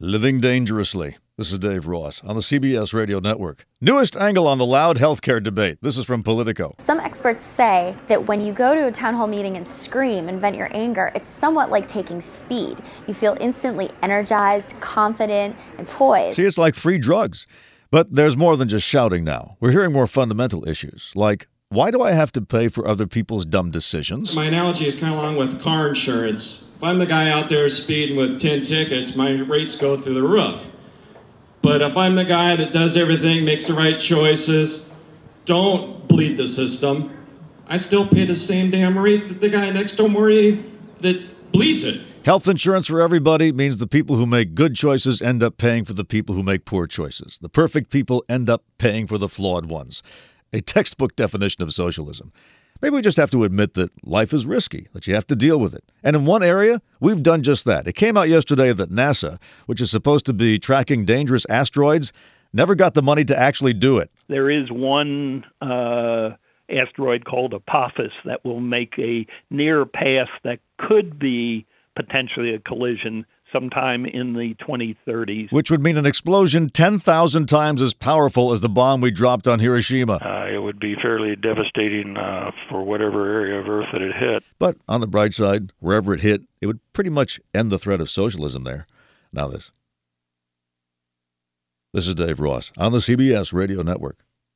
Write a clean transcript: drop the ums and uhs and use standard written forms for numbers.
Living Dangerously. This is Dave Ross on the CBS Radio Network. Newest angle on the loud healthcare debate. This is from Politico. Some experts say that when you go to a town hall meeting and scream and vent your anger, it's somewhat like taking speed. You feel instantly energized, confident, and poised. See, it's like free drugs. But there's more than just shouting now. We're hearing more fundamental issues, like, why do I have to pay for other people's dumb decisions? My analogy is kind of along with car insurance. If I'm the guy out there speeding with 10 tickets, my rates go through the roof. But if I'm the guy that does everything, makes the right choices, don't bleed the system, I still pay the same damn rate that the guy next door that bleeds it. Health insurance for everybody means the people who make good choices end up paying for the people who make poor choices. The perfect people end up paying for the flawed ones. A textbook definition of socialism. Maybe we just have to admit that life is risky, that you have to deal with it. And in one area, we've done just that. It came out yesterday that NASA, which is supposed to be tracking dangerous asteroids, never got the money to actually do it. There is one asteroid called Apophis that will make a near pass that could be potentially a collision sometime in the 2030s. Which would mean an explosion 10,000 times as powerful as the bomb we dropped on Hiroshima. It would be fairly devastating for whatever area of Earth that it hit. But on the bright side, wherever it hit, it would pretty much end the threat of socialism there. Now this. This is Dave Ross on the CBS Radio Network.